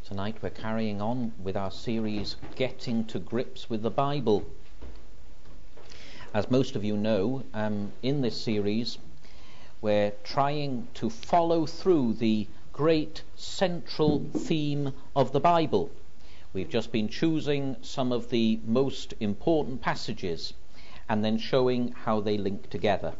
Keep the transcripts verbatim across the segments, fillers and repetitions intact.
Tonight we're carrying on with our series, Getting to Grips with the Bible. As most of you know, um, in this series we're trying to follow through the great central theme of the Bible. We've just been choosing some of the most important passages and then showing how they link together.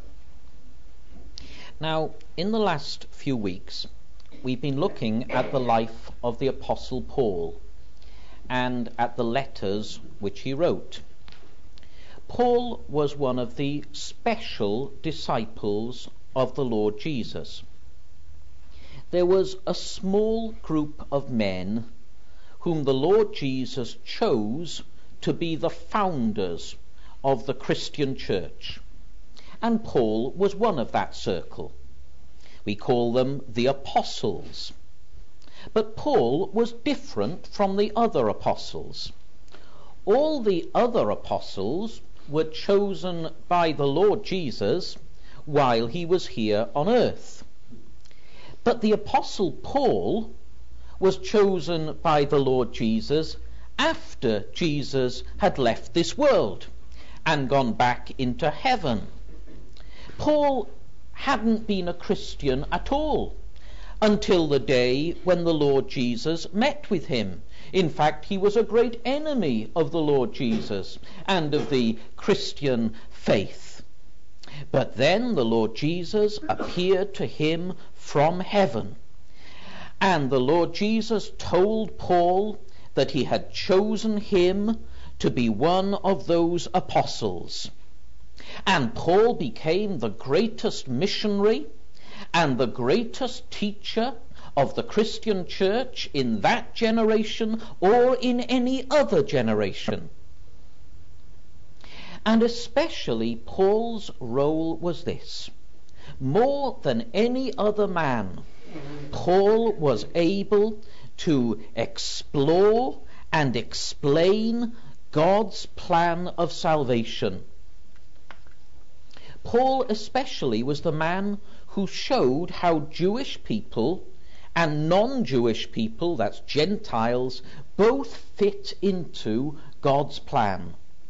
Now, in the last few weeks, we've been looking at the life of the Apostle Paul and at the letters which he wrote. Paul was one of the special disciples of the Lord Jesus. There was a small group of men whom the Lord Jesus chose to be the founders of the Christian church, and Paul was one of that circle. We call them the apostles. But Paul was different from the other apostles. All the other apostles were chosen by the Lord Jesus while he was here on earth. But the apostle Paul was chosen by the Lord Jesus after Jesus had left this world and gone back into heaven. Paul hadn't been a Christian at all until the day when the Lord Jesus met with him. In fact, he was a great enemy of the Lord Jesus and of the Christian faith. But then the Lord Jesus appeared to him from heaven, and the Lord Jesus told Paul that he had chosen him to be one of those apostles. And Paul became the greatest missionary and the greatest teacher of the Christian church in that generation or in any other generation. And especially Paul's role was this: more than any other man, Paul was able to explore and explain God's plan of salvation. Paul especially was the man who showed how Jewish people and non-Jewish people, that's Gentiles, both fit into God's plan.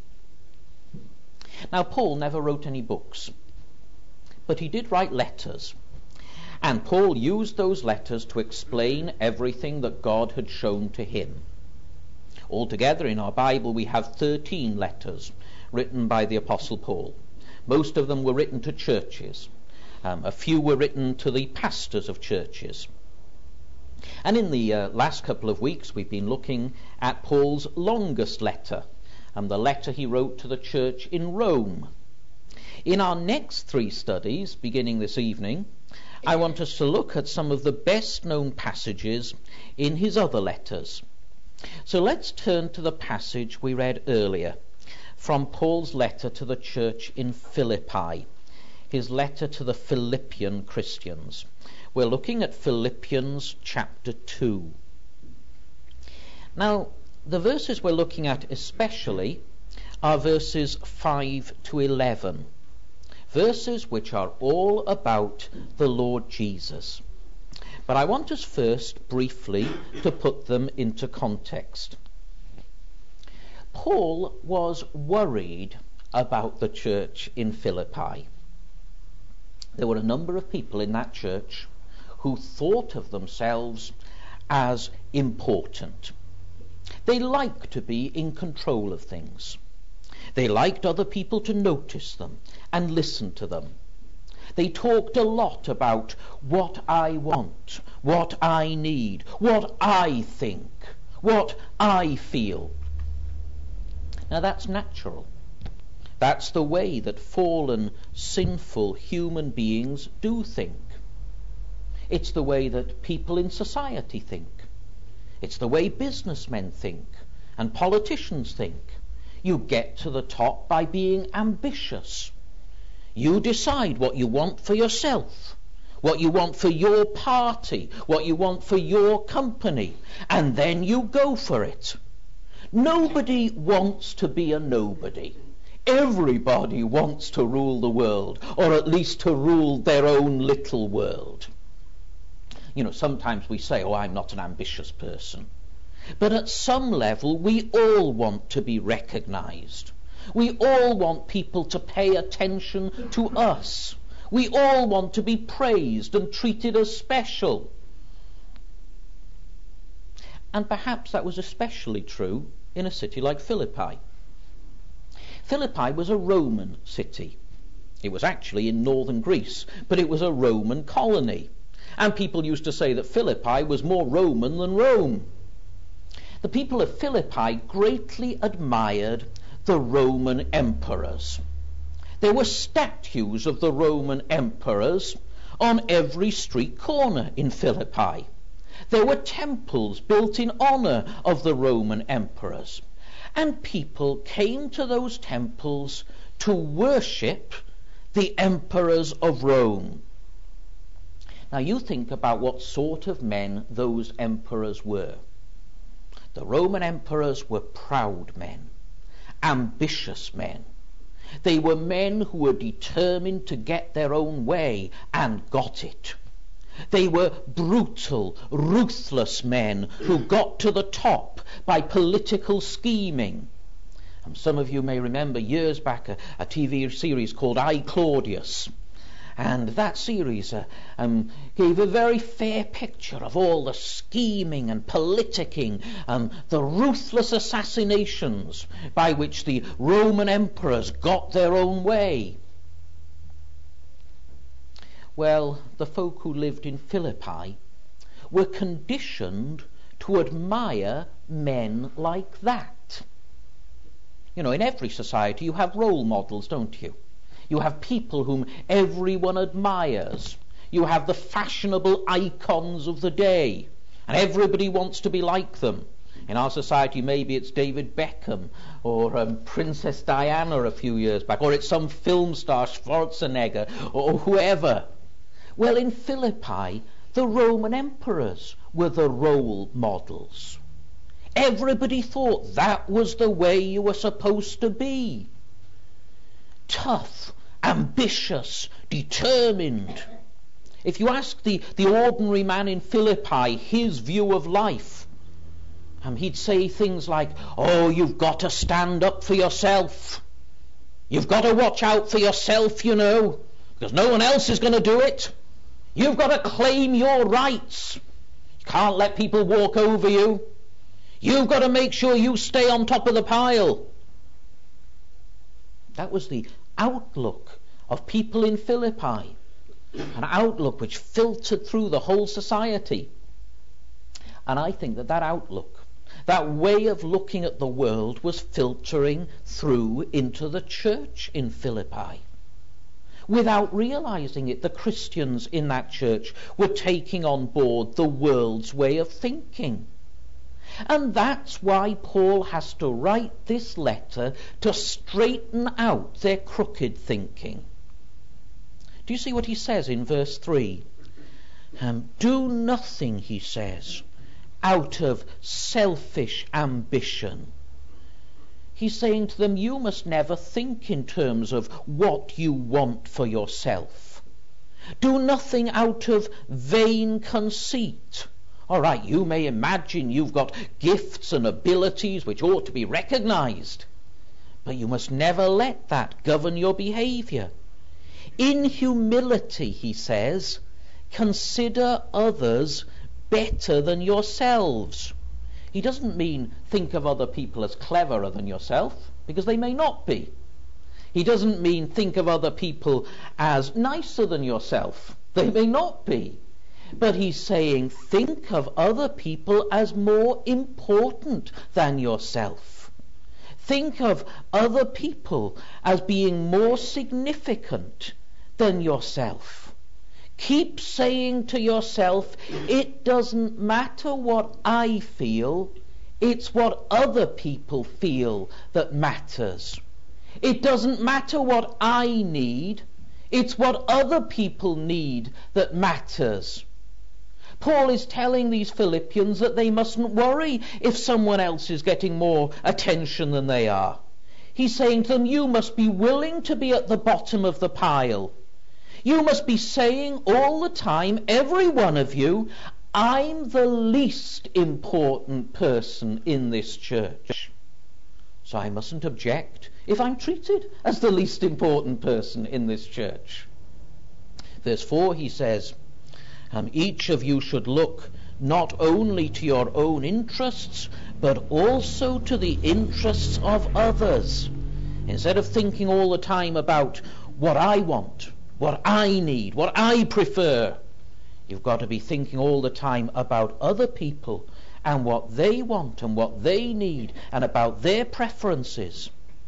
Now, Paul never wrote any books, but he did write letters. And Paul used those letters to explain everything that God had shown to him. Altogether in our Bible we have thirteen letters written by the Apostle Paul. Most of them were written to churches. Um, a few were written to the pastors of churches. And in the uh, last couple of weeks we've been looking at Paul's longest letter, and the letter he wrote to the church in Rome. In our next three studies, beginning this evening, I want us to look at some of the best known passages in his other letters. So let's turn to the passage we read earlier from Paul's letter to the church in Philippi, his letter to the Philippian Christians. We're looking at Philippians chapter two. Now, the verses we're looking at especially are verses five to eleven, verses which are all about the Lord Jesus. But I want us first briefly to put them into context. Paul was worried about the church in Philippi. There were a number of people in that church who thought of themselves as important. They liked to be in control of things. They liked other people to notice them and listen to them. They talked a lot about what I want, what I need, what I think, what I feel. Now that's natural. That's the way that fallen, sinful human beings do think. It's the way that people in society think. It's the way businessmen think and politicians think. You get to the top by being ambitious. You decide what you want for yourself, what you want for your party, what you want for your company, and then you go for it. Nobody wants to be a nobody. Everybody wants to rule the world, or at least to rule their own little world. You know, sometimes we say, oh, I'm not an ambitious person. But at some level, we all want to be recognized. We all want people to pay attention to us. We all want to be praised and treated as special. And perhaps that was especially true in a city like Philippi. Philippi was a Roman city. It was actually in northern Greece, but it was a Roman colony. And people used to say that Philippi was more Roman than Rome. The people of Philippi greatly admired the Roman emperors. There were statues of the Roman emperors on every street corner in Philippi. There were temples built in honor of the Roman emperors. And people came to those temples to worship the emperors of Rome. Now you think about what sort of men those emperors were. The Roman emperors were proud men, ambitious men. They were men who were determined to get their own way and got it. They were brutal, ruthless men who got to the top by political scheming. And some of you may remember years back a, a T V series called I, Claudius. And that series uh, um, gave a very fair picture of all the scheming and politicking and the ruthless assassinations by which the Roman emperors got their own way. Well, the folk who lived in Philippi were conditioned to admire men like that. You know, in every society you have role models, don't you? You have people whom everyone admires. You have the fashionable icons of the day, and everybody wants to be like them. In our society, maybe it's David Beckham or um, Princess Diana a few years back, or it's some film star, Schwarzenegger, or, or whoever. Well, in Philippi, the Roman emperors were the role models. Everybody thought that was the way you were supposed to be. Tough, ambitious, determined. If you ask the, the ordinary man in Philippi his view of life, um, he'd say things like, oh, you've got to stand up for yourself. You've got to watch out for yourself, you know, because no one else is going to do it. You've got to claim your rights. You can't let people walk over you. You've got to make sure you stay on top of the pile. That was the outlook of people in Philippi, an outlook which filtered through the whole society. And I think that that outlook, that way of looking at the world, was filtering through into the church in Philippi. Without realizing it, the Christians in that church were taking on board the world's way of thinking. And that's why Paul has to write this letter to straighten out their crooked thinking. Do you see what he says in verse three? Um, Do nothing, he says, out of selfish ambition. He's saying to them, you must never think in terms of what you want for yourself. Do nothing out of vain conceit. All right, you may imagine you've got gifts and abilities which ought to be recognized, but you must never let that govern your behavior. In humility, he says, consider others better than yourselves. He doesn't mean think of other people as cleverer than yourself, because they may not be. He doesn't mean think of other people as nicer than yourself. They may not be. But he's saying think of other people as more important than yourself. Think of other people as being more significant than yourself. Keep saying to yourself, it doesn't matter what I feel, it's what other people feel that matters. It doesn't matter what I need, it's what other people need that matters. Paul is telling these Philippians that they mustn't worry if someone else is getting more attention than they are. He's saying to them, you must be willing to be at the bottom of the pile. You must be saying all the time, every one of you, I'm the least important person in this church, so I mustn't object if I'm treated as the least important person in this church. Verse four, he says, um, each of you should look not only to your own interests, but also to the interests of others. Instead of thinking all the time about what I want, what I need, what I prefer, you've got to be thinking all the time about other people and what they want and what they need and about their preferences.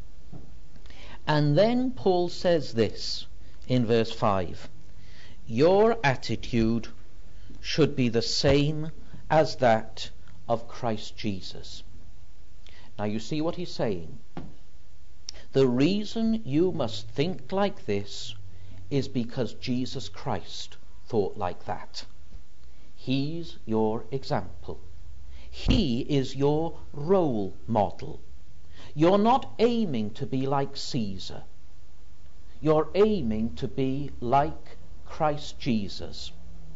And then Paul says this in verse five, your attitude should be the same as that of Christ Jesus. Now you see what he's saying. The reason you must think like this is because Jesus Christ thought like that. He's your example. He is your role model. You're not aiming to be like Caesar. You're aiming to be like Christ Jesus.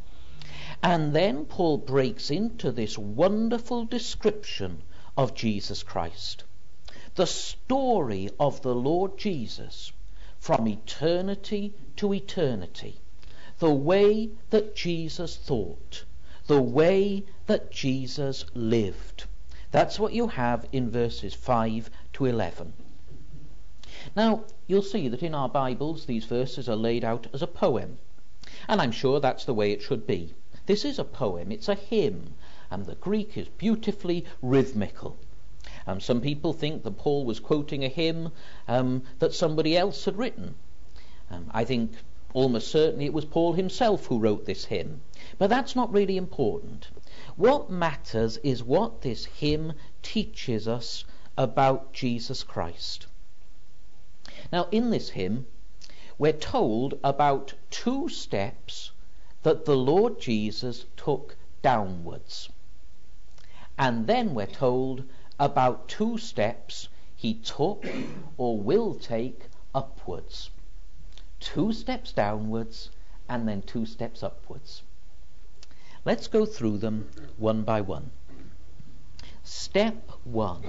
And then Paul breaks into this wonderful description of Jesus Christ. The story of the Lord Jesus from eternity to eternity. The way that Jesus thought. The way that Jesus lived. That's what you have in verses five to eleven. Now, you'll see that in our Bibles these verses are laid out as a poem. And I'm sure that's the way it should be. This is a poem, it's a hymn, and the Greek is beautifully rhythmical. Um, some people think that Paul was quoting a hymn um, that somebody else had written. Um, I think almost certainly it was Paul himself who wrote this hymn. But that's not really important. What matters is what this hymn teaches us about Jesus Christ. Now, in this hymn, we're told about two steps that the Lord Jesus took downwards. And then we're told about two steps he took or will take upwards. Two steps downwards and then two steps upwards. Let's go through them one by one. Step one.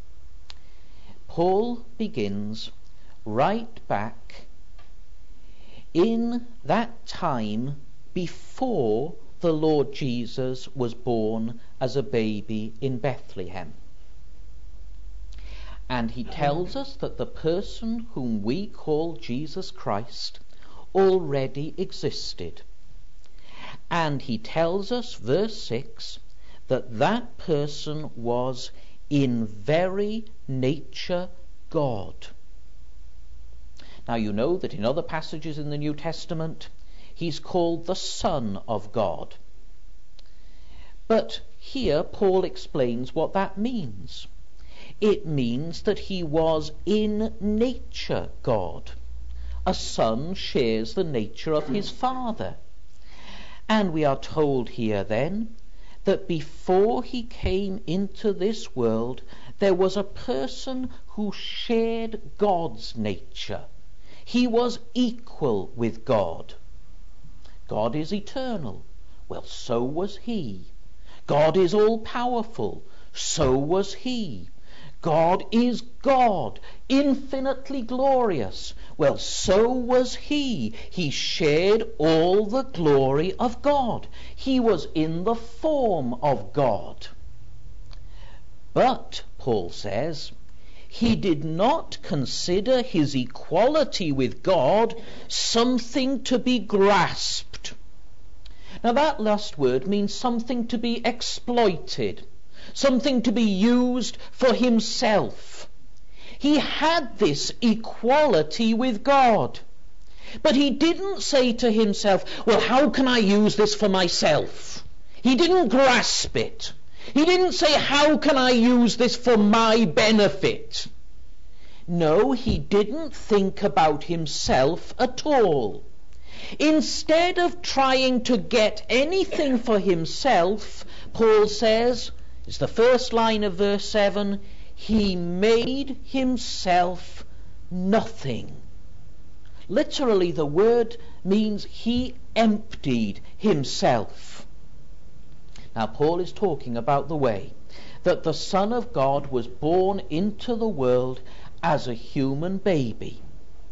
Paul begins right back in that time before the Lord Jesus was born as a baby in Bethlehem. And he tells us that the person whom we call Jesus Christ already existed. And he tells us, verse six, that that person was in very nature God. Now you know that in other passages in the New Testament, he's called the Son of God. But here Paul explains what that means. It means that he was in nature God. A son shares the nature of his father. And we are told here then that before he came into this world, there was a person who shared God's nature. He was equal with God. God is eternal. Well, so was he. God is all-powerful. So was he. God is God, infinitely glorious. Well, so was he. He shared all the glory of God. He was in the form of God. But, Paul says, he did not consider his equality with God something to be grasped. Now that last word means something to be exploited, something to be used for himself. He had this equality with God, but he didn't say to himself, well, how can I use this for myself? He didn't grasp it. He didn't say, how can I use this for my benefit? No, he didn't think about himself at all. Instead of trying to get anything for himself, Paul says, it's the first line of verse seven, he made himself nothing. Literally, the word means he emptied himself. Now, Paul is talking about the way that the Son of God was born into the world as a human baby.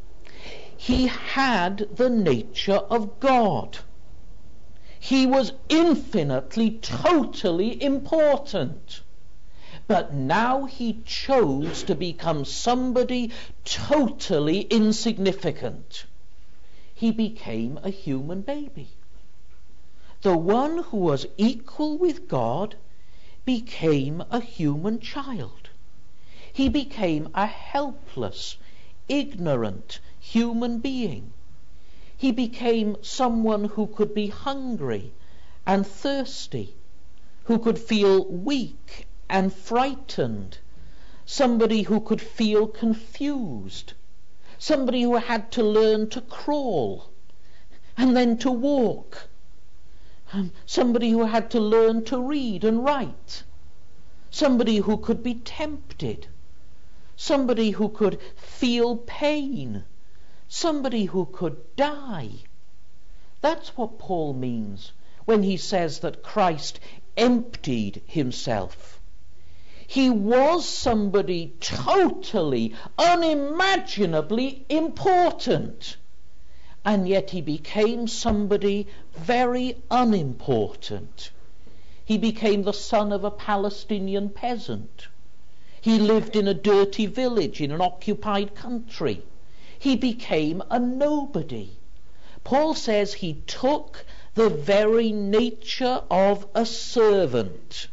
He had the nature of God. He was infinitely, totally important. But now he chose to become somebody totally insignificant. He became a human baby. The one who was equal with God became a human child. He became a helpless, ignorant human being. He became someone who could be hungry and thirsty, who could feel weak and frightened, somebody who could feel confused, somebody who had to learn to crawl and then to walk, um, somebody who had to learn to read and write, somebody who could be tempted, somebody who could feel pain, somebody who could die. That's what Paul means when he says that Christ emptied himself. He was somebody totally, unimaginably important, and yet he became somebody very unimportant. He became the son of a Palestinian peasant. He lived in a dirty village in an occupied country. He became a nobody. Paul says he took the very nature of a servant.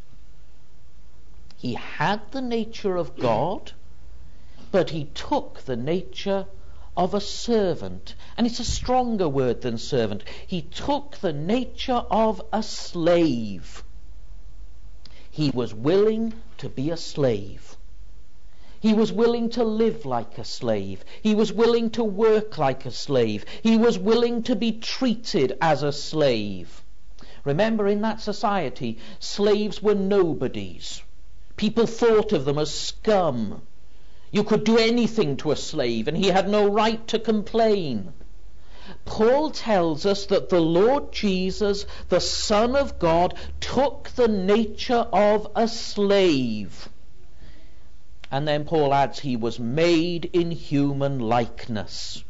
He had the nature of God, but he took the nature of a servant. And it's a stronger word than servant. He took the nature of a slave. He was willing to be a slave. He was willing to live like a slave. He was willing to work like a slave. He was willing to be treated as a slave. Remember, in that society, slaves were nobodies. People thought of them as scum. You could do anything to a slave, and he had no right to complain. Paul tells us that the Lord Jesus, the Son of God, took the nature of a slave. And then Paul adds, he was made in human likeness.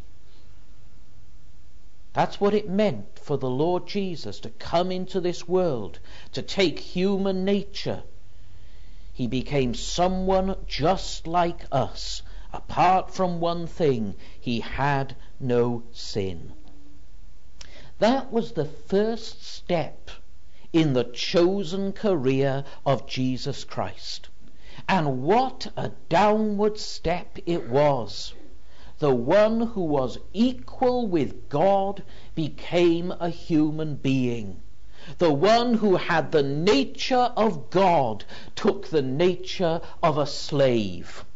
That's what it meant for the Lord Jesus to come into this world, to take human nature. He became someone just like us. Apart from one thing, he had no sin. That was the first step in the chosen career of Jesus Christ. And what a downward step it was. The one who was equal with God became a human being. The one who had the nature of God took the nature of a slave.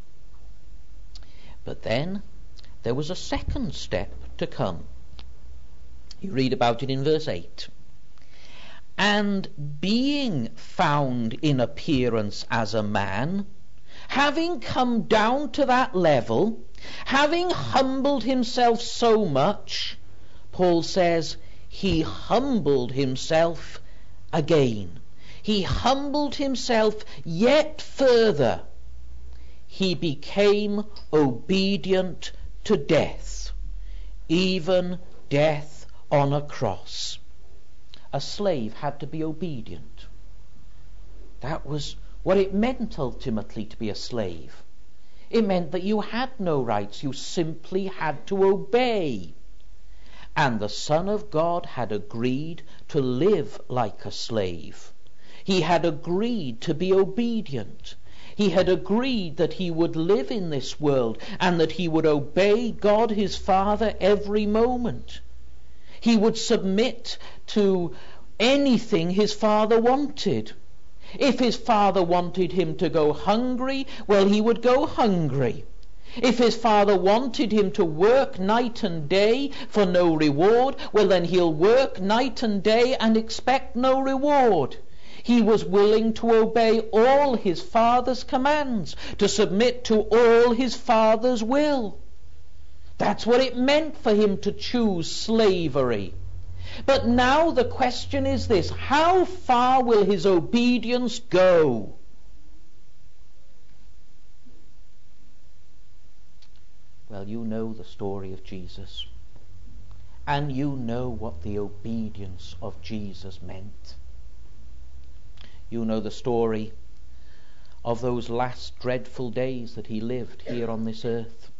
But then there was a second step to come. You read about it in verse eight. And being found in appearance as a man, having come down to that level, having humbled himself so much, Paul says, he humbled himself again. He humbled himself yet further. He became obedient to death, even death on a cross. A slave had to be obedient. That was what it meant ultimately to be a slave. It meant that you had no rights. You simply had to obey. And the Son of God had agreed to live like a slave. He had agreed to be obedient. He had agreed that he would live in this world and that he would obey God his Father every moment. He would submit to anything his Father wanted. If his Father wanted him to go hungry, well, he would go hungry. If his Father wanted him to work night and day for no reward, well, then he'll work night and day and expect no reward. He was willing to obey all his Father's commands, to submit to all his Father's will. That's what it meant for him to choose slavery. But now the question is this: how far will his obedience go? Well, you know the story of Jesus, and you know what the obedience of Jesus meant. You know the story of those last dreadful days that he lived here on this earth.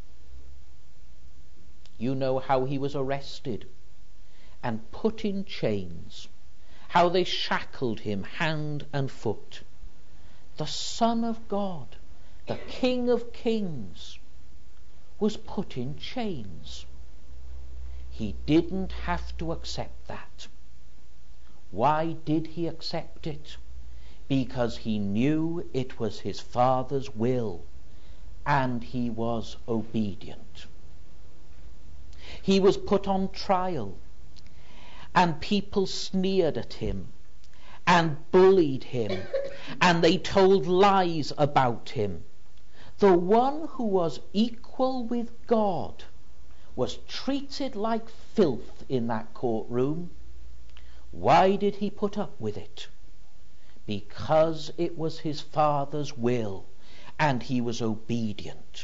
You know how he was arrested and put in chains, how they shackled him hand and foot. The Son of God, the King of Kings, was put in chains. He didn't have to accept that. Why did he accept it? Because he knew it was his Father's will, and he was obedient. He was put on trial, and people sneered at him and bullied him, and they told lies about him. The one who was equal with God was treated like filth in that courtroom. Why did he put up with it? Because it was his Father's will, and he was obedient.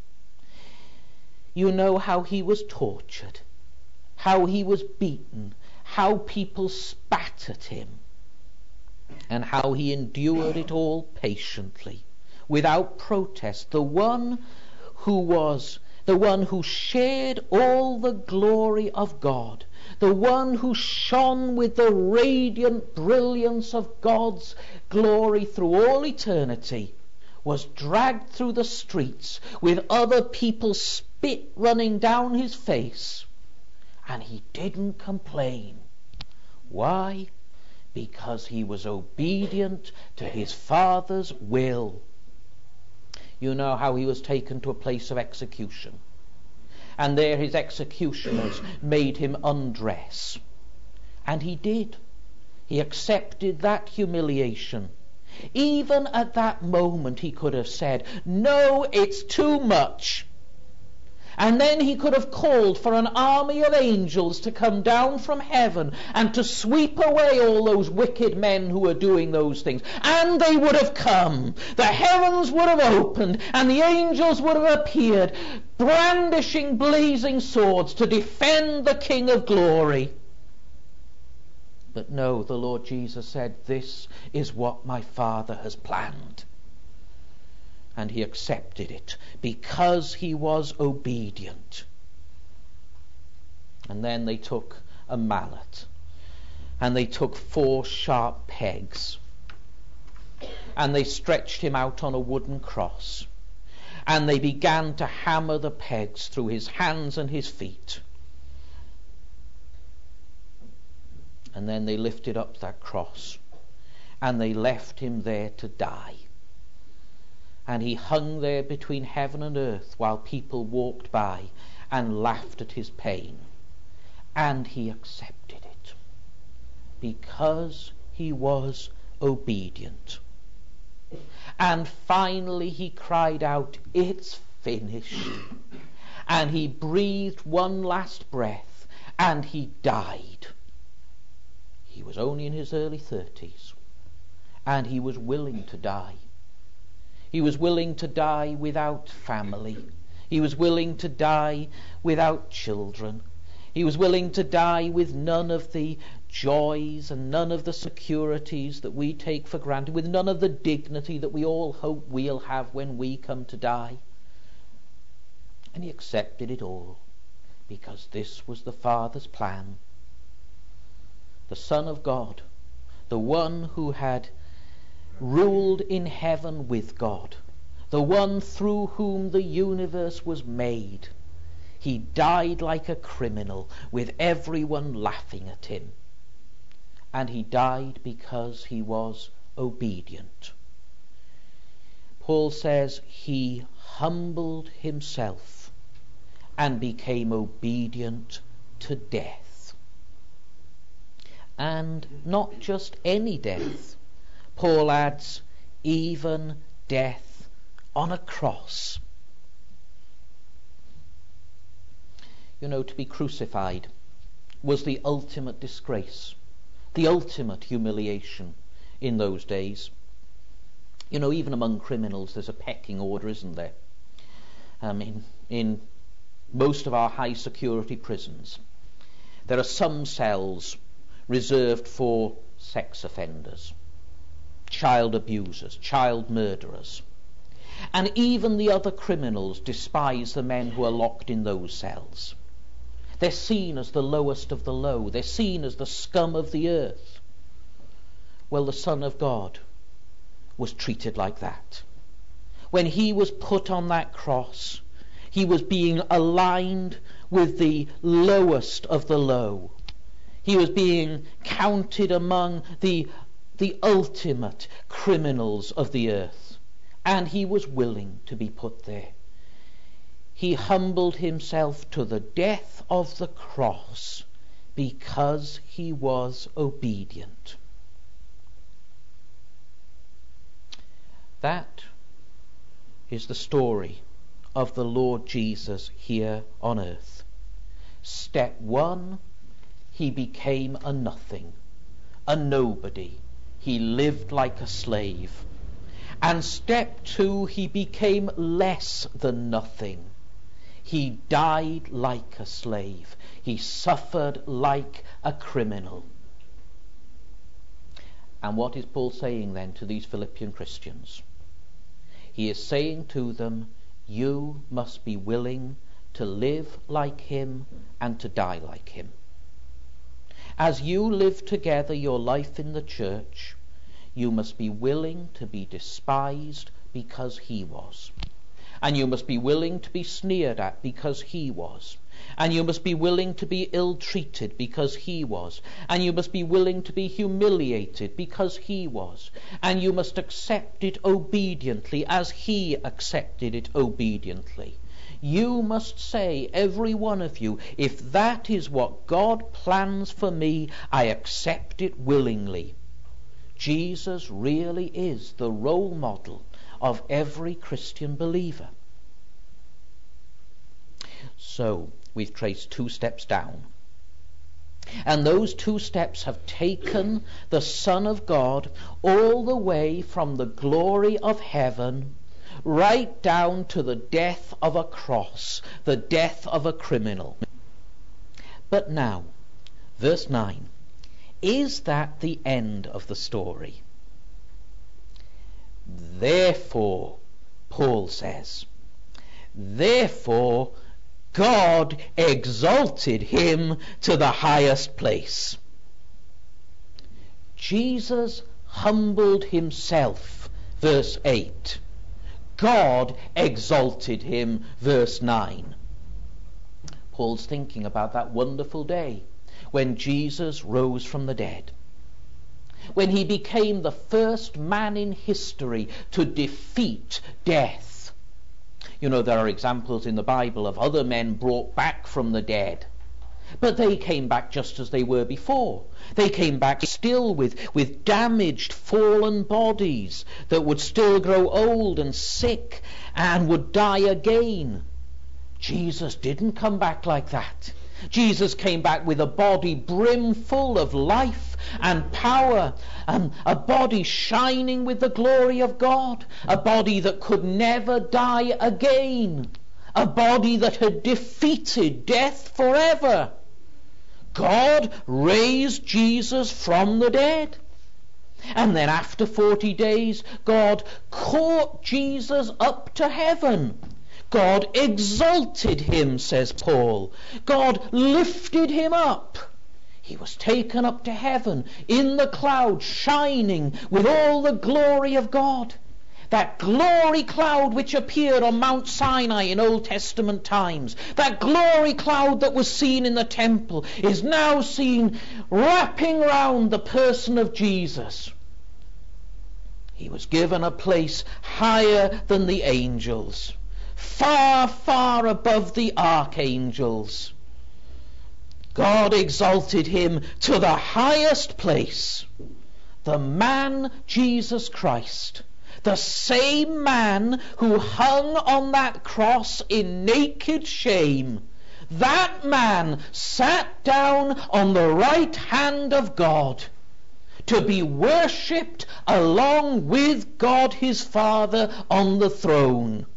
You know how he was tortured, how he was beaten, how people spat at him, and how he endured it all patiently, without protest. The one who was, the one who shared all the glory of God, the one who shone with the radiant brilliance of God's glory through all eternity, was dragged through the streets with other people's spit running down his face, and he didn't complain. Why? Because he was obedient to his Father's will. You know how he was taken to a place of execution, and there his executioners made him undress. And he did. He accepted that humiliation. Even at that moment he could have said, "No, it's too much." And then he could have called for an army of angels to come down from heaven and to sweep away all those wicked men who were doing those things. And they would have come. The heavens would have opened, and the angels would have appeared, brandishing blazing swords to defend the King of Glory. But no, the Lord Jesus said, "This is what my Father has planned." And he accepted it because he was obedient. And then they took a mallet, and they took four sharp pegs, and they stretched him out on a wooden cross, and they began to hammer the pegs through his hands and his feet. And then they lifted up that cross, and they left him there to die. And he hung there between heaven and earth while people walked by and laughed at his pain. And he accepted it because he was obedient. And finally he cried out, "It's finished." And he breathed one last breath, and he died. He was only in his early thirties, and he was willing to die. He was willing to die without family. He was willing to die without children. He was willing to die with none of the joys and none of the securities that we take for granted, with none of the dignity that we all hope we'll have when we come to die. And he accepted it all because this was the Father's plan. The Son of God, the one who had ruled in heaven with God, the one through whom the universe was made, he died like a criminal with everyone laughing at him. And he died because he was obedient. Paul says he humbled himself and became obedient to death. And not just any death. Paul adds, even death on a cross. You know, to be crucified was the ultimate disgrace, the ultimate humiliation in those days. You know, even among criminals there's a pecking order, isn't there? Um, in, in most of our high security prisons, there are some cells reserved for sex offenders, child abusers, child murderers. And even the other criminals despise the men who are locked in those cells. They're seen as the lowest of the low. They're seen as the scum of the earth. Well, the Son of God was treated like that. When he was put on that cross, he was being aligned with the lowest of the low. He was being counted among the, the ultimate criminals of the earth. And he was willing to be put there. He humbled himself to the death of the cross because he was obedient. That is the story of the Lord Jesus here on earth. Step one, he became a nothing, a nobody. He lived like a slave. And step two, he became less than nothing. He died like a slave. He suffered like a criminal. And what is Paul saying then to these Philippian Christians? He is saying to them, you must be willing to live like him and to die like him. As you live together your life in the church, you must be willing to be despised because he was. And you must be willing to be sneered at because he was. And you must be willing to be ill-treated because he was. And you must be willing to be humiliated because he was. And you must accept it obediently as he accepted it obediently. You must say, every one of you, if that is what God plans for me, I accept it willingly. Jesus really is the role model of every Christian believer. So, we've traced two steps down. And those two steps have taken the Son of God all the way from the glory of heaven right down to the death of a cross, the death of a criminal. But now, verse nine, is that the end of the story? Therefore, Paul says, therefore God exalted him to the highest place. Jesus humbled himself, verse eight. God exalted him, verse nine. Paul's thinking about that wonderful day when Jesus rose from the dead, when he became the first man in history to defeat death. You know, there are examples in the Bible of other men brought back from the dead, but they came back just as they were before. They came back still with, with damaged, fallen bodies that would still grow old and sick and would die again. Jesus didn't come back like that. Jesus came back with a body brimful of life and power, and a body shining with the glory of God, a body that could never die again, a body that had defeated death forever. God raised Jesus from the dead. And then after forty days, God caught Jesus up to heaven. God exalted him, says Paul. God lifted him up. He was taken up to heaven in the cloud, shining with all the glory of God. That glory cloud which appeared on Mount Sinai in Old Testament times, that glory cloud that was seen in the temple, is now seen wrapping round the person of Jesus. He was given a place higher than the angels, far, far above the archangels. God exalted him to the highest place. The man Jesus Christ, the same man who hung on that cross in naked shame, That man sat down on the right hand of God to be worshipped along with God his Father on the throne.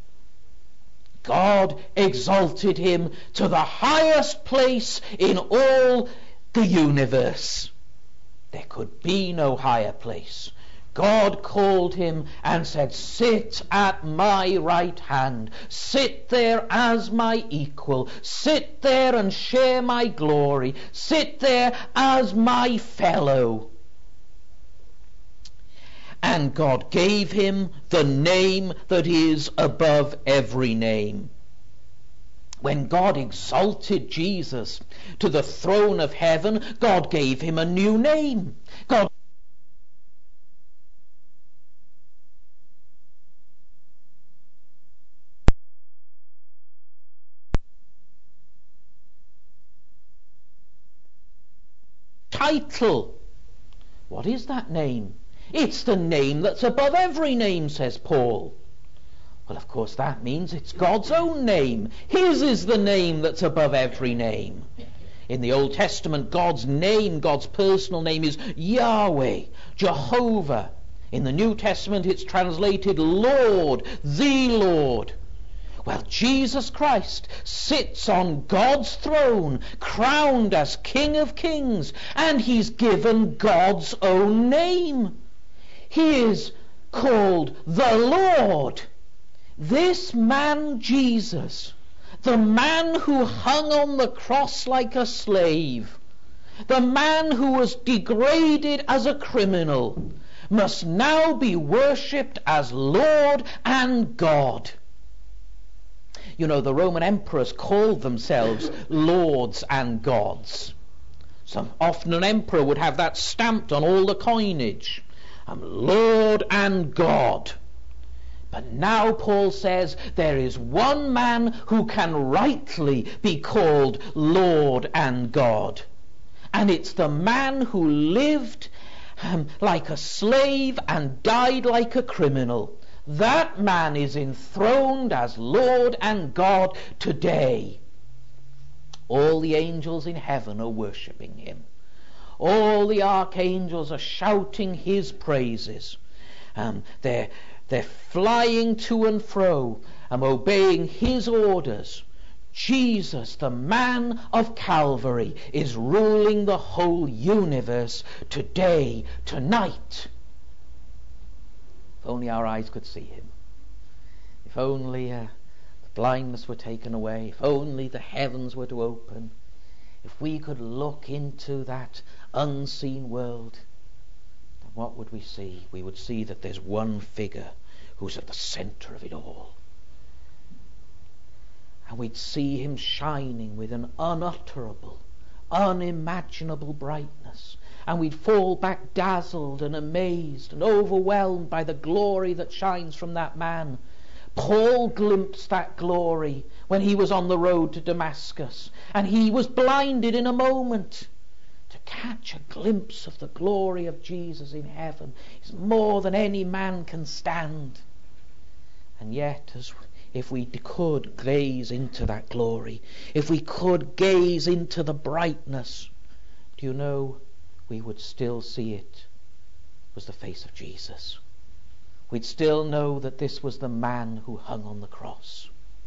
God exalted him to the highest place in all the universe. There could be no higher place. God called him and said, sit at my right hand. Sit there as my equal. Sit there and share my glory. Sit there as my fellow. And God gave him the name that is above every name. When God exalted Jesus to the throne of heaven, God gave him a new name. God title. What is that name? It's the name that's above every name, says Paul. Well, of course, that means it's God's own name. His is the name that's above every name. In the Old Testament, God's name, God's personal name is Yahweh, Jehovah. In the New Testament, it's translated Lord, the Lord. Well, Jesus Christ sits on God's throne, crowned as King of Kings, and he's given God's own name. He is called the Lord. This man Jesus, the man who hung on the cross like a slave, the man who was degraded as a criminal, must now be worshipped as Lord and God. You know, the Roman emperors called themselves lords and gods. So often an emperor would have that stamped on all the coinage. I'm Lord and God. But now Paul says there is one man who can rightly be called Lord and God. And it's the man who lived um, like a slave and died like a criminal. That man is enthroned as Lord and God today. All the angels in heaven are worshipping him. All the archangels are shouting his praises. Um, they're, they're flying to and fro and obeying his orders. Jesus, the man of Calvary, is ruling the whole universe today, tonight. If only our eyes could see him. If only uh, the blindness were taken away. If only the heavens were to open. If we could look into that unseen world, then what would we see? We would see that there's one figure who's at the center of it all. And we'd see him shining with an unutterable, unimaginable brightness. And we'd fall back dazzled and amazed and overwhelmed by the glory that shines from that man. Paul glimpsed that glory when he was on the road to Damascus, and he was blinded in a moment. To catch a glimpse of the glory of Jesus in heaven is more than any man can stand. And yet, as if we could gaze into that glory, if we could gaze into the brightness, do you know, we would still see it was the face of Jesus. We'd still know that this was the man who hung on the cross.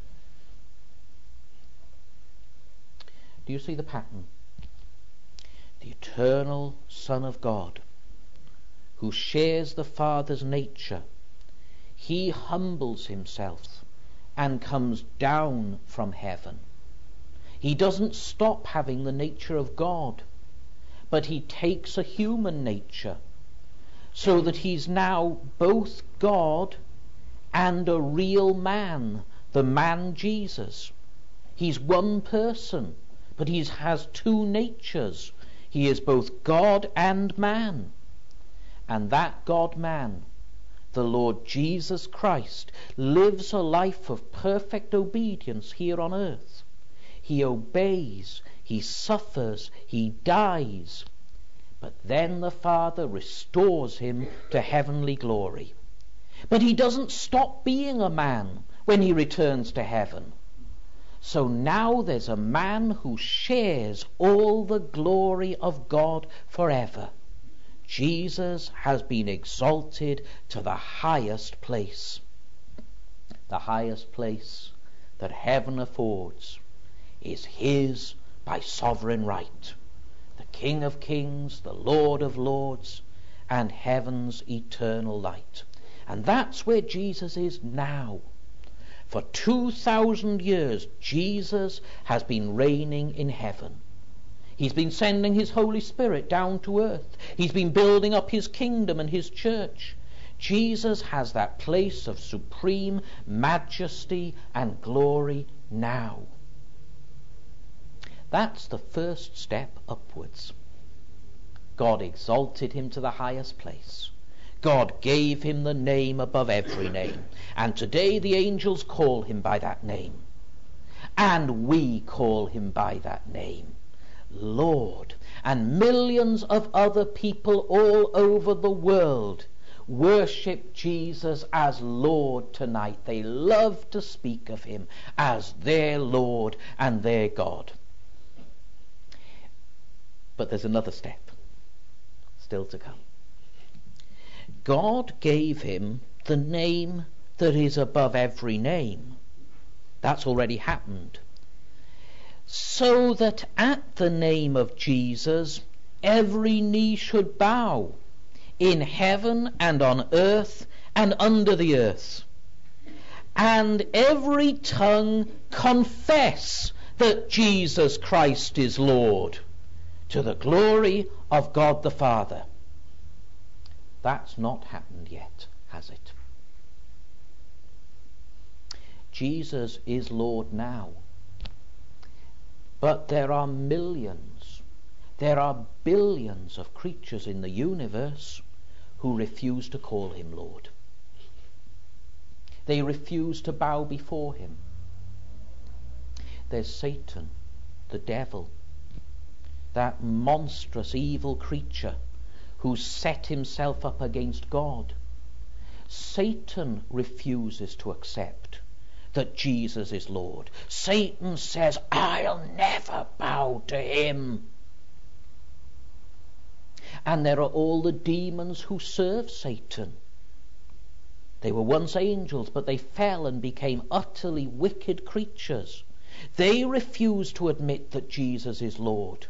Do you see the pattern? The eternal Son of God, who shares the Father's nature, he humbles himself and comes down from heaven. He doesn't stop having the nature of God, but he takes a human nature, so that he's now both God and a real man, the man Jesus. He's one person, but he has two natures. He is both God and man. And that God-man, the Lord Jesus Christ, lives a life of perfect obedience here on earth. He obeys, he suffers, he dies. But then the Father restores him to heavenly glory. But he doesn't stop being a man when he returns to heaven. So now there's a man who shares all the glory of God forever. Jesus has been exalted to the highest place. The highest place that heaven affords is his by sovereign right. The King of kings, the Lord of lords, and heaven's eternal light. And that's where Jesus is now. For two thousand years, Jesus has been reigning in heaven. He's been sending his Holy Spirit down to earth. He's been building up his kingdom and his church. Jesus has that place of supreme majesty and glory now. That's the first step upwards. God exalted him to the highest place. God gave him the name above every name. And today the angels call him by that name. And we call him by that name, Lord. And millions of other people all over the world worship Jesus as Lord tonight. They love to speak of him as their Lord and their God. But there's another step still to come. God gave him the name that is above every name. That's already happened. So that at the name of Jesus, every knee should bow, in heaven and on earth and under the earth, and every tongue confess that Jesus Christ is Lord, to the glory of God the Father. That's not happened yet, has it? Jesus is Lord now. But there are millions, there are billions of creatures in the universe who refuse to call him Lord. They refuse to bow before him. There's Satan, the devil, that monstrous evil creature who set himself up against God. Satan refuses to accept that Jesus is Lord. Satan says, I'll never bow to him. And there are all the demons who serve Satan. They were once angels, but they fell and became utterly wicked creatures. They refuse to admit that Jesus is Lord.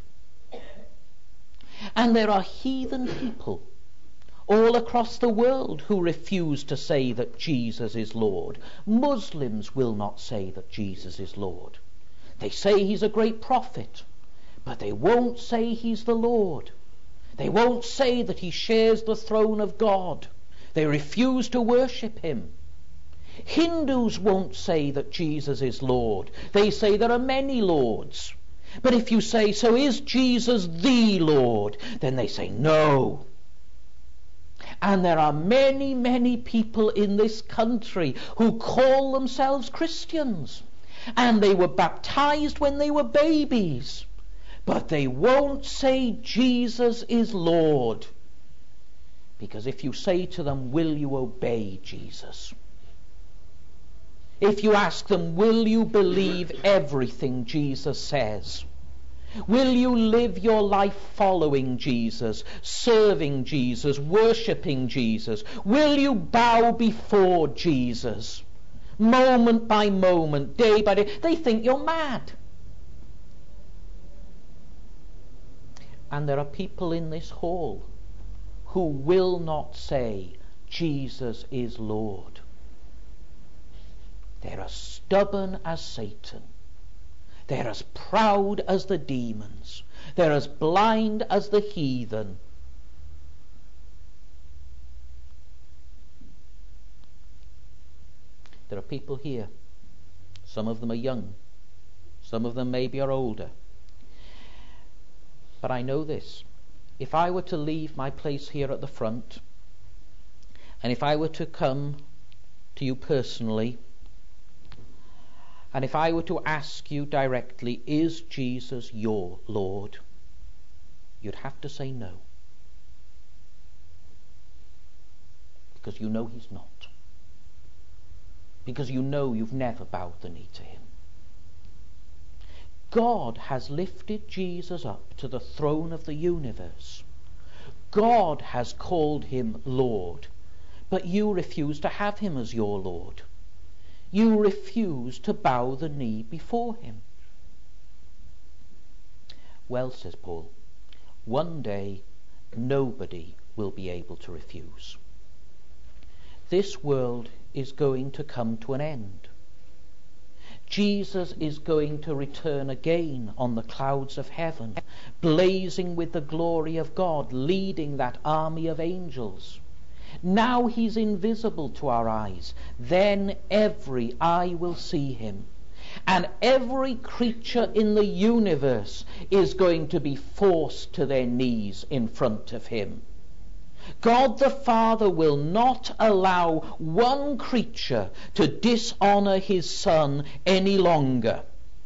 And there are heathen people all across the world who refuse to say that Jesus is Lord. Muslims will not say that Jesus is Lord. They say he's a great prophet, but they won't say he's the Lord. They won't say that he shares the throne of God. They refuse to worship him. Hindus won't say that Jesus is Lord. They say there are many lords. But if you say, so is Jesus the Lord? Then they say, no. And there are many, many people in this country who call themselves Christians. And they were baptized when they were babies. But they won't say Jesus is Lord. Because if you say to them, will you obey Jesus? If you ask them, will you believe everything Jesus says? Will you live your life following Jesus, serving Jesus, worshipping Jesus? Will you bow before Jesus, moment by moment, day by day? They think you're mad. And there are people in this hall who will not say, Jesus is Lord. They're as stubborn as Satan. They're as proud as the demons. They're as blind as the heathen. There are people here. Some of them are young. Some of them maybe are older. But I know this. If I were to leave my place here at the front, and if I were to come to you personally, and if I were to ask you directly, is Jesus your Lord? You'd have to say no. Because you know he's not. Because you know you've never bowed the knee to him. God has lifted Jesus up to the throne of the universe. God has called him Lord, but you refuse to have him as your Lord. You refuse to bow the knee before him. Well, says Paul, one day nobody will be able to refuse. This world is going to come to an end. Jesus is going to return again on the clouds of heaven, blazing with the glory of God, leading that army of angels. Now he's invisible to our eyes. Then every eye will see him. And every creature in the universe is going to be forced to their knees in front of him. God the Father will not allow one creature to dishonor his Son any longer.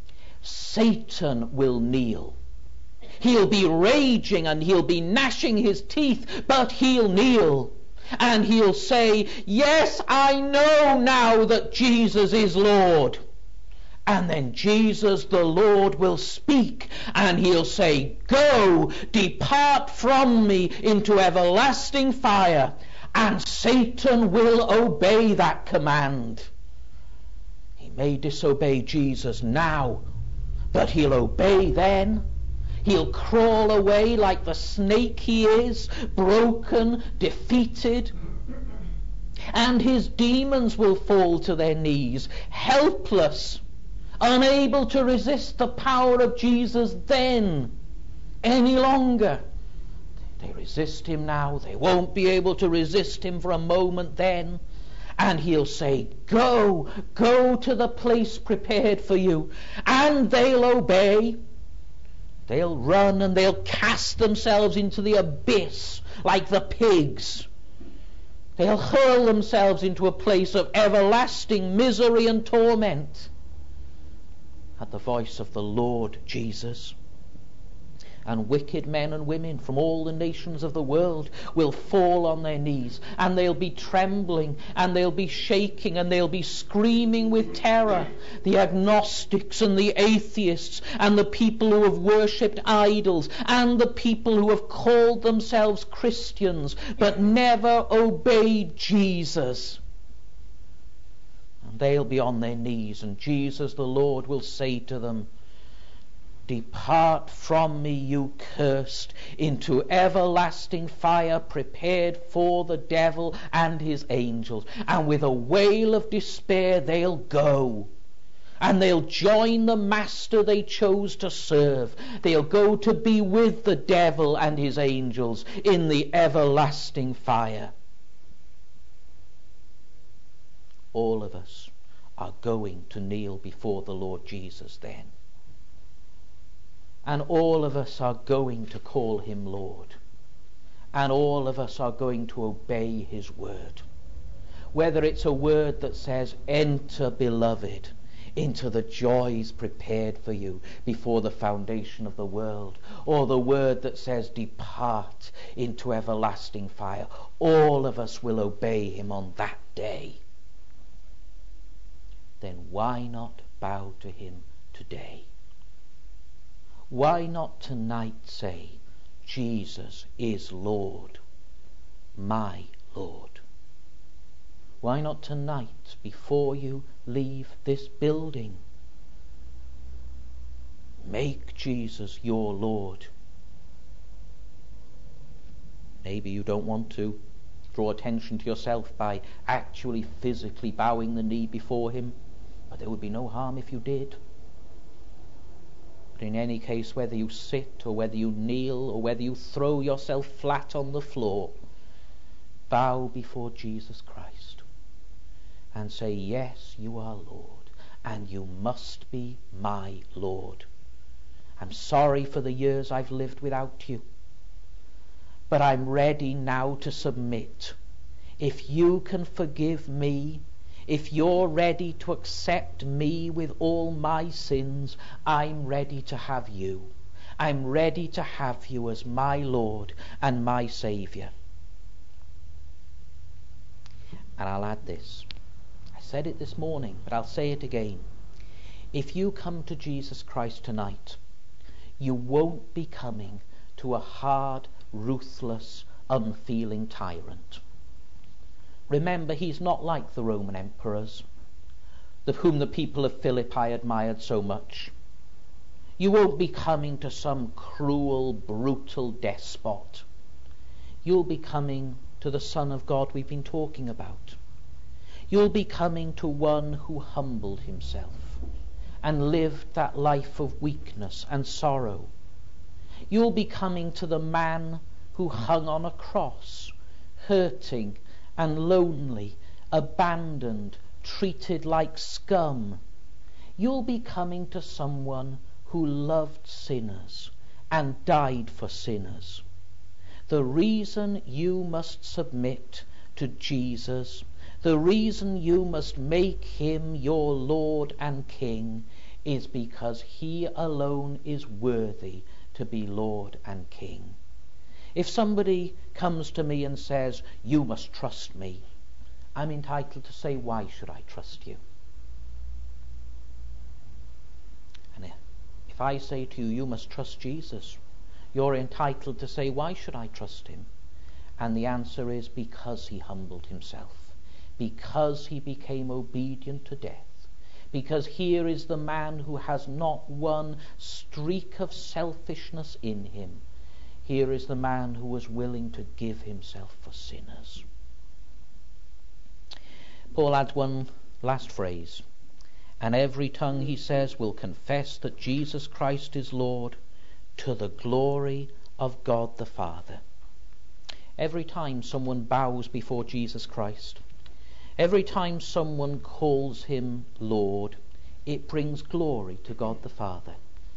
Satan will kneel. He'll be raging and he'll be gnashing his teeth, but he'll kneel. And he'll say, yes, I know now that Jesus is Lord. And then Jesus the Lord will speak, and he'll say, go, depart from me into everlasting fire. And Satan will obey that command. He may disobey Jesus now, but he'll obey then. He'll crawl away like the snake he is, broken, defeated. And his demons will fall to their knees, helpless, unable to resist the power of Jesus then any longer. They resist him now. They won't be able to resist him for a moment then. And he'll say, go, go to the place prepared for you. And they'll obey. They'll run and they'll cast themselves into the abyss like the pigs. They'll hurl themselves into a place of everlasting misery and torment at the voice of the Lord Jesus. And wicked men and women from all the nations of the world will fall on their knees, and they'll be trembling, and they'll be shaking, and they'll be screaming with terror. The agnostics and the atheists, and the people who have worshipped idols, and the people who have called themselves Christians but never obeyed Jesus. And they'll be on their knees, and Jesus the Lord will say to them, depart from me, you cursed, into everlasting fire prepared for the devil and his angels. And with a wail of despair they'll go. And they'll join the master they chose to serve. They'll go to be with the devil and his angels in the everlasting fire. All of us are going to kneel before the Lord Jesus then. And all of us are going to call him Lord. And all of us are going to obey his word. Whether it's a word that says, enter, beloved, into the joys prepared for you before the foundation of the world, or the word that says, depart into everlasting fire, all of us will obey him on that day. Then why not bow to him today? Why not tonight say, Jesus is Lord, my Lord? Why not tonight, before you leave this building, make Jesus your Lord? Maybe you don't want to draw attention to yourself by actually physically bowing the knee before him, but there would be no harm if you did. But in any case, whether you sit or whether you kneel or whether you throw yourself flat on the floor, bow before Jesus Christ and say, yes, you are Lord, and you must be my Lord. I'm sorry for the years I've lived without you, but I'm ready now to submit. If you can forgive me, if you're ready to accept me with all my sins, I'm ready to have you. I'm ready to have you as my Lord and my Saviour. And I'll add this. I said it this morning, but I'll say it again. If you come to Jesus Christ tonight, you won't be coming to a hard, ruthless, unfeeling tyrant. Remember, he's not like the Roman emperors, of whom the people of Philippi admired so much. You won't be coming to some cruel, brutal despot. You'll be coming to the Son of God we've been talking about. You'll be coming to one who humbled himself and lived that life of weakness and sorrow. You'll be coming to the man who hung on a cross, hurting and lonely, abandoned, treated like scum. You'll be coming to someone who loved sinners and died for sinners. The reason you must submit to Jesus, the reason you must make him your Lord and King, is because he alone is worthy to be Lord and King. If somebody comes to me and says, you must trust me, I'm entitled to say, why should I trust you? And if I say to you, you must trust Jesus, you're entitled to say, why should I trust him? And the answer is, because he humbled himself, because he became obedient to death, because here is the man who has not one streak of selfishness in him. Here is the man who was willing to give himself for sinners. Paul adds one last phrase. And every tongue, he says, will confess that Jesus Christ is Lord, to the glory of God the Father. Every time someone bows before Jesus Christ, every time someone calls him Lord, it brings glory to God the Father.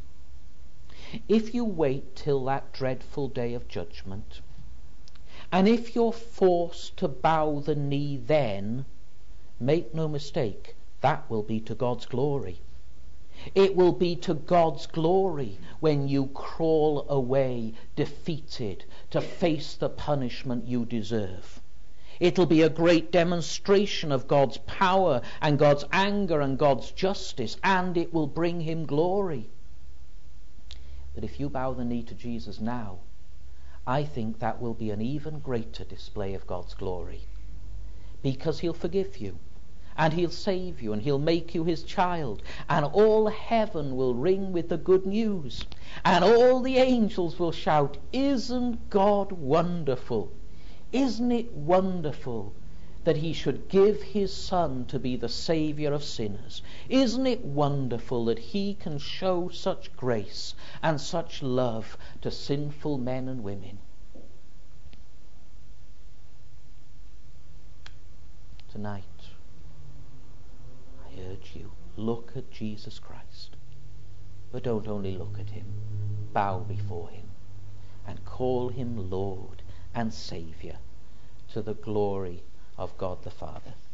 If you wait till that dreadful day of judgment, and if you're forced to bow the knee then, make no mistake, that will be to God's glory. It will be to God's glory when you crawl away defeated to face the punishment you deserve. It'll be a great demonstration of God's power and God's anger and God's justice, and it will bring him glory. But if you bow the knee to Jesus now, I think that will be an even greater display of God's glory, because he'll forgive you, and he'll save you, and he'll make you his child, and all heaven will ring with the good news, and all the angels will shout, isn't God wonderful? Isn't it wonderful that he should give his Son to be the Saviour of sinners? Isn't it wonderful that he can show such grace and such love to sinful men and women? Tonight, I urge you, look at Jesus Christ. But don't only look at him, bow before him and call him Lord and Saviour, to the glory of God the Father.